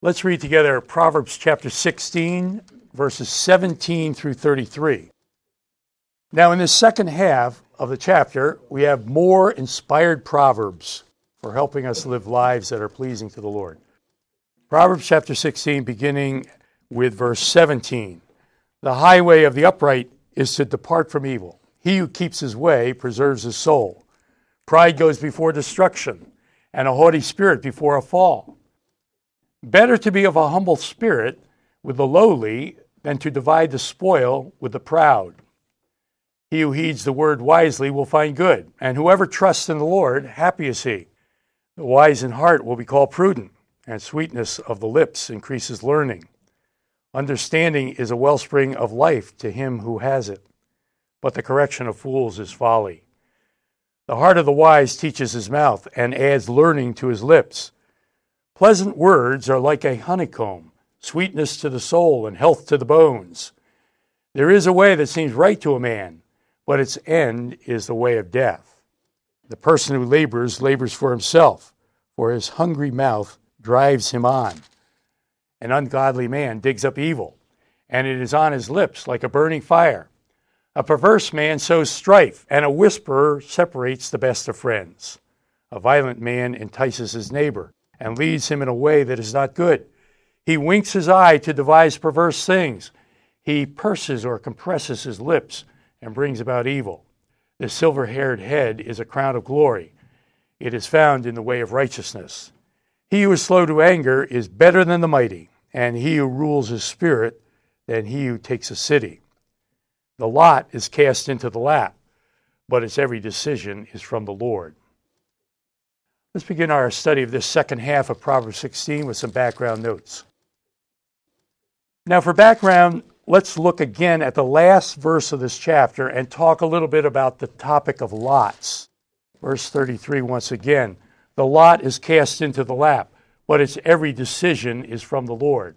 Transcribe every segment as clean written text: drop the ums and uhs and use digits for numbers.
Let's read together Proverbs chapter 16, verses 17 through 33. Now, in the second half of the chapter, we have more inspired proverbs for helping us live lives that are pleasing to the Lord. Proverbs chapter 16, beginning with verse 17. The highway of the upright is to depart from evil. He who keeps his way preserves his soul. Pride goes before destruction, and a haughty spirit before a fall. Better to be of a humble spirit with the lowly than to divide the spoil with the proud. He who heeds the word wisely will find good, and whoever trusts in the Lord, happy is he. The wise in heart will be called prudent, and sweetness of the lips increases learning. Understanding is a wellspring of life to him who has it, but the correction of fools is folly. The heart of the wise teaches his mouth, and adds learning to his lips. Pleasant words are like a honeycomb, sweetness to the soul and health to the bones. There is a way that seems right to a man, but its end is the way of death. The person who labors for himself, for his hungry mouth drives him on. An ungodly man digs up evil, and it is on his lips like a burning fire. A perverse man sows strife, and a whisperer separates the best of friends. A violent man entices his neighbor, and leads him in a way that is not good. He winks his eye to devise perverse things. He purses or compresses his lips and brings about evil. The silver-haired head is a crown of glory. It is found in the way of righteousness. He who is slow to anger is better than the mighty, and he who rules his spirit than he who takes a city. The lot is cast into the lap, but its every decision is from the Lord. Let's begin our study of this second half of Proverbs 16 with some background notes. Now, for background, let's look again at the last verse of this chapter and talk a little bit about the topic of lots. Verse 33, once again, the lot is cast into the lap, but its every decision is from the Lord.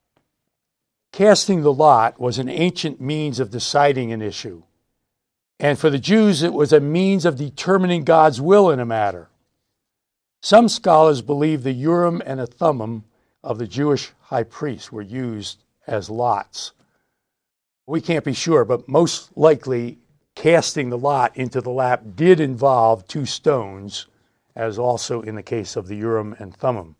Casting the lot was an ancient means of deciding an issue. And for the Jews, it was a means of determining God's will in a matter. Some scholars believe the Urim and the Thummim of the Jewish high priest were used as lots. We can't be sure, but most likely casting the lot into the lap did involve two stones, as also in the case of the Urim and Thummim.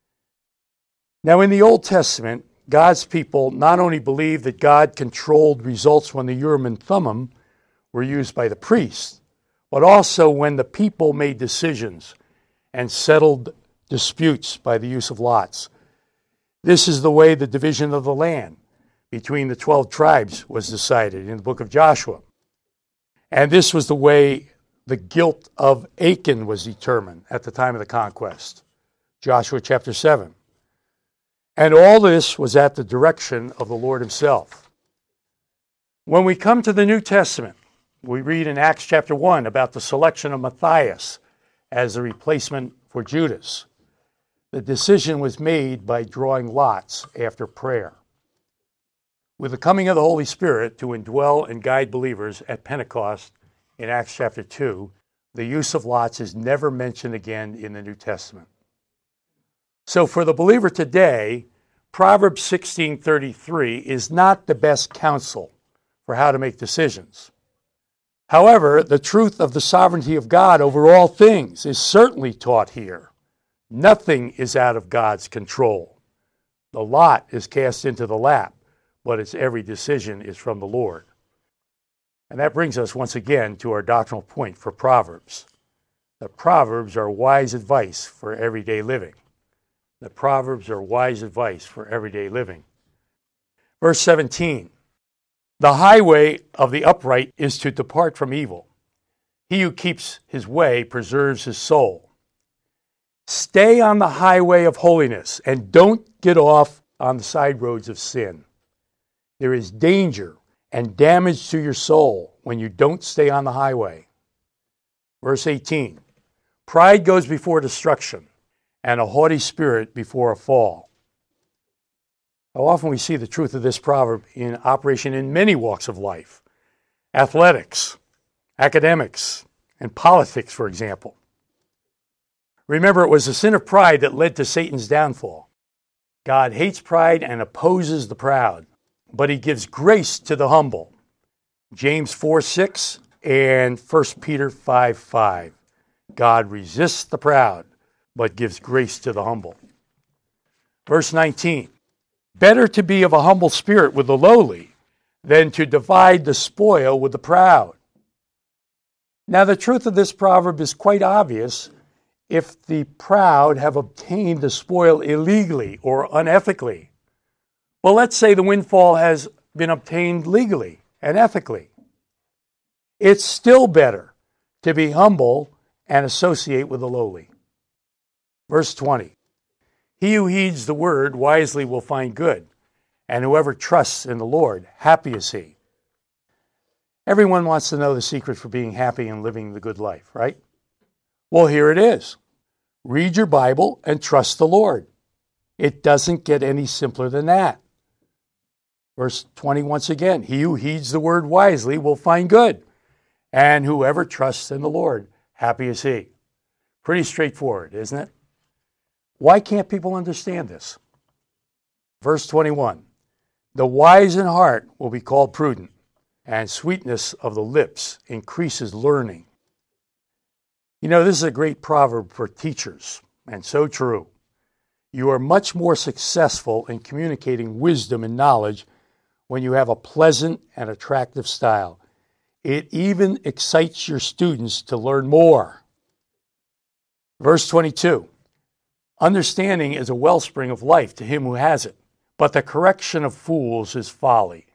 Now, in the Old Testament, God's people not only believed that God controlled results when the Urim and Thummim were used by the priest, but also when the people made decisions and settled disputes by the use of lots. This is the way the division of the land between the 12 tribes was decided in the book of Joshua. And this was the way the guilt of Achan was determined at the time of the conquest. Joshua chapter 7. And all this was at the direction of the Lord himself. When we come to the New Testament, we read in Acts chapter 1 about the selection of Matthias as a replacement for Judas. The decision was made by drawing lots after prayer. With the coming of the Holy Spirit to indwell and guide believers at Pentecost in Acts chapter 2, the use of lots is never mentioned again in the New Testament. So for the believer today, Proverbs 16:33 is not the best counsel for how to make decisions. However, the truth of the sovereignty of God over all things is certainly taught here. Nothing is out of God's control. The lot is cast into the lap, but its every decision is from the Lord. And that brings us once again to our doctrinal point for Proverbs. The Proverbs are wise advice for everyday living. The Proverbs are wise advice for everyday living. Verse 17. The highway of the upright is to depart from evil. He who keeps his way preserves his soul. Stay on the highway of holiness and don't get off on the side roads of sin. There is danger and damage to your soul when you don't stay on the highway. Verse 18. Pride goes before destruction, and a haughty spirit before a fall. How often we see the truth of this proverb in operation in many walks of life. Athletics, academics, and politics, for example. Remember, it was the sin of pride that led to Satan's downfall. God hates pride and opposes the proud, but he gives grace to the humble. James 4:6 and 1 Peter 5:5. God resists the proud, but gives grace to the humble. Verse 19. Better to be of a humble spirit with the lowly than to divide the spoil with the proud. Now, the truth of this proverb is quite obvious if the proud have obtained the spoil illegally or unethically. Well, let's say the windfall has been obtained legally and ethically. It's still better to be humble and associate with the lowly. Verse 20. He who heeds the word wisely will find good, and whoever trusts in the Lord, happy is he. Everyone wants to know the secret for being happy and living the good life, right? Well, here it is. Read your Bible and trust the Lord. It doesn't get any simpler than that. Verse 20 once again, he who heeds the word wisely will find good, and whoever trusts in the Lord, happy is he. Pretty straightforward, isn't it? Why can't people understand this? Verse 21, the wise in heart will be called prudent, and sweetness of the lips increases learning. You know, this is a great proverb for teachers, and so true. You are much more successful in communicating wisdom and knowledge when you have a pleasant and attractive style. It even excites your students to learn more. Verse 22, understanding is a wellspring of life to him who has it, but the correction of fools is folly.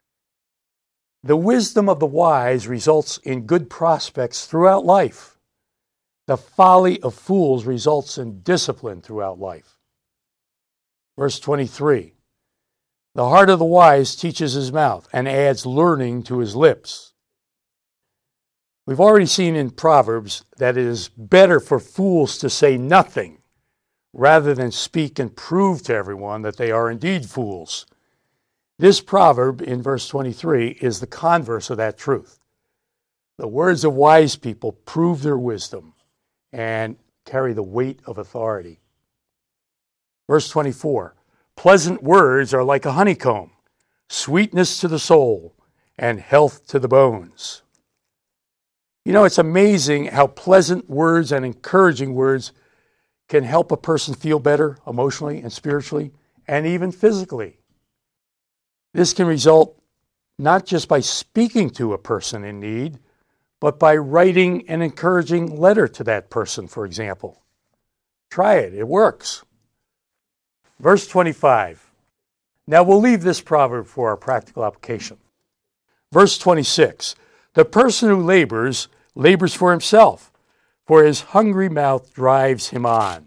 The wisdom of the wise results in good prospects throughout life. The folly of fools results in discipline throughout life. Verse 23, the heart of the wise teaches his mouth and adds learning to his lips. We've already seen in Proverbs that it is better for fools to say nothing rather than speak and prove to everyone that they are indeed fools. This proverb in verse 23 is the converse of that truth. The words of wise people prove their wisdom and carry the weight of authority. Verse 24, pleasant words are like a honeycomb, sweetness to the soul and health to the bones. You know, it's amazing how pleasant words and encouraging words can help a person feel better emotionally and spiritually and even physically. This can result not just by speaking to a person in need, but by writing an encouraging letter to that person, for example. Try it. It works. Verse 25. Now we'll leave this proverb for our practical application. Verse 26. The person who labors for himself, for his hungry mouth drives him on.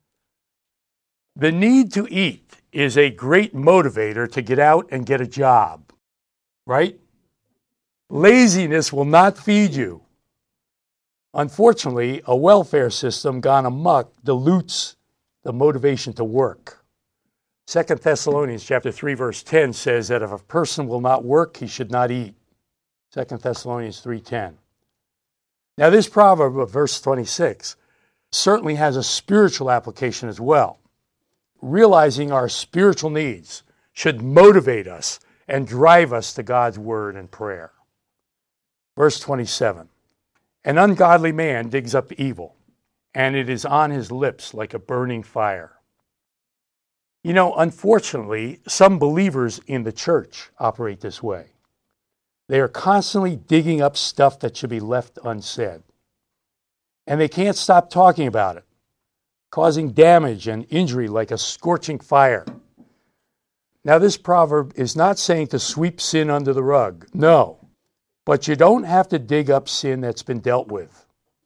The need to eat is a great motivator to get out and get a job, right? Laziness will not feed you. Unfortunately, a welfare system gone amok dilutes the motivation to work. 2 Thessalonians chapter 3, verse 10 says that if a person will not work, he should not eat. 2 Thessalonians 3:10. Now, this proverb of verse 26 certainly has a spiritual application as well. Realizing our spiritual needs should motivate us and drive us to God's word and prayer. Verse 27. An ungodly man digs up evil, and it is on his lips like a burning fire. You know, unfortunately, some believers in the church operate this way. They are constantly digging up stuff that should be left unsaid. And they can't stop talking about it, causing damage and injury like a scorching fire. Now, this proverb is not saying to sweep sin under the rug. No. But you don't have to dig up sin that's been dealt with.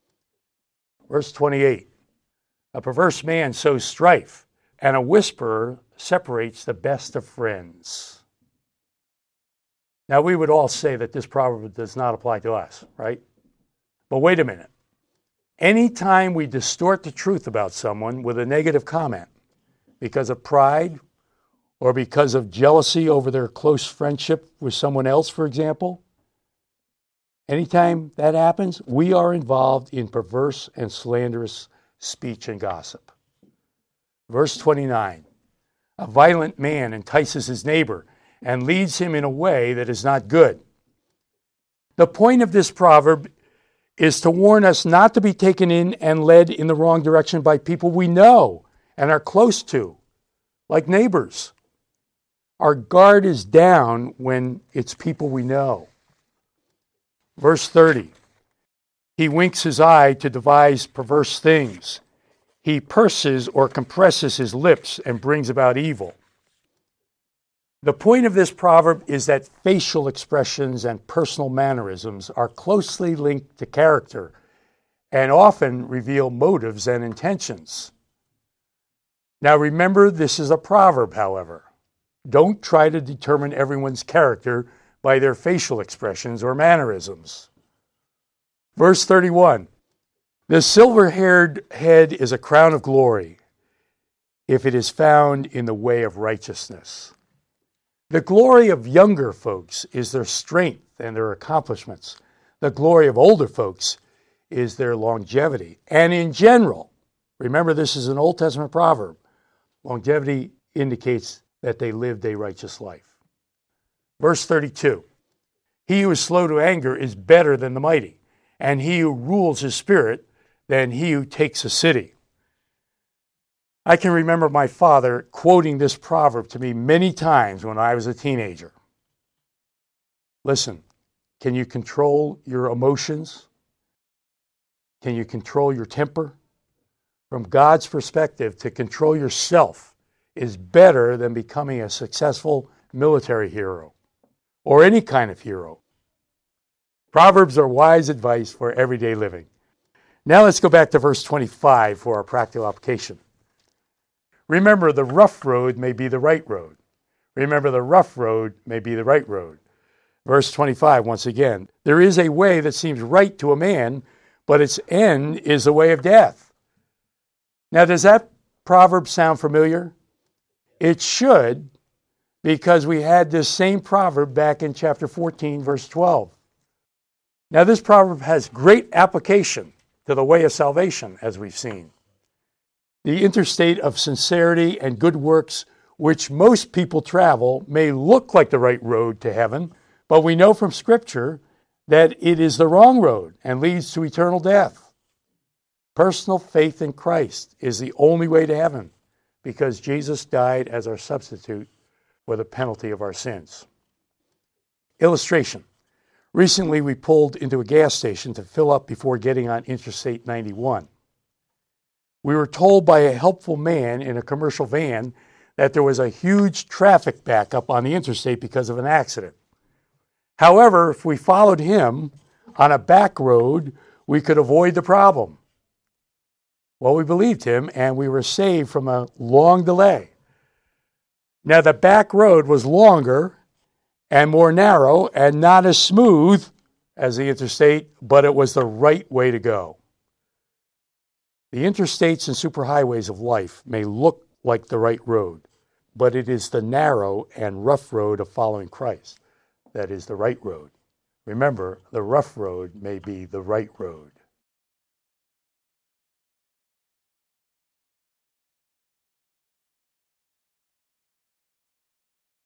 Verse 28. A perverse man sows strife, and a whisperer separates the best of friends. Now, we would all say that this proverb does not apply to us, right? But wait a minute. Anytime we distort the truth about someone with a negative comment because of pride or because of jealousy over their close friendship with someone else, for example, anytime that happens, we are involved in perverse and slanderous speech and gossip. Verse 29. A violent man entices his neighbor and leads him in a way that is not good. The point of this proverb is to warn us not to be taken in and led in the wrong direction by people we know and are close to, like neighbors. Our guard is down when it's people we know. Verse 30, he winks his eye to devise perverse things. He purses or compresses his lips and brings about evil. The point of this proverb is that facial expressions and personal mannerisms are closely linked to character and often reveal motives and intentions. Now remember, this is a proverb, however. Don't try to determine everyone's character by their facial expressions or mannerisms. Verse 31, the silver-haired head is a crown of glory if it is found in the way of righteousness. The glory of younger folks is their strength and their accomplishments. The glory of older folks is their longevity. And in general, remember this is an Old Testament proverb, longevity indicates that they lived a righteous life. Verse 32, he who is slow to anger is better than the mighty, and he who rules his spirit than he who takes a city. I can remember my father quoting this proverb to me many times when I was a teenager. Listen, can you control your emotions? Can you control your temper? From God's perspective, to control yourself is better than becoming a successful military hero or any kind of hero. Proverbs are wise advice for everyday living. Now let's go back to verse 25 for our practical application. Remember, the rough road may be the right road. Remember, the rough road may be the right road. Verse 25, once again, there is a way that seems right to a man, but its end is the way of death. Now, does that proverb sound familiar? It should, because we had this same proverb back in chapter 14, verse 12. Now, this proverb has great application to the way of salvation, as we've seen. The interstate of sincerity and good works, which most people travel, may look like the right road to heaven, but we know from Scripture that it is the wrong road and leads to eternal death. Personal faith in Christ is the only way to heaven because Jesus died as our substitute for the penalty of our sins. Illustration. Recently, we pulled into a gas station to fill up before getting on Interstate 91. We were told by a helpful man in a commercial van that there was a huge traffic backup on the interstate because of an accident. However, if we followed him on a back road, we could avoid the problem. Well, we believed him, and we were saved from a long delay. Now, the back road was longer and more narrow and not as smooth as the interstate, but it was the right way to go. The interstates and superhighways of life may look like the right road, but it is the narrow and rough road of following Christ that is the right road. Remember, the rough road may be the right road.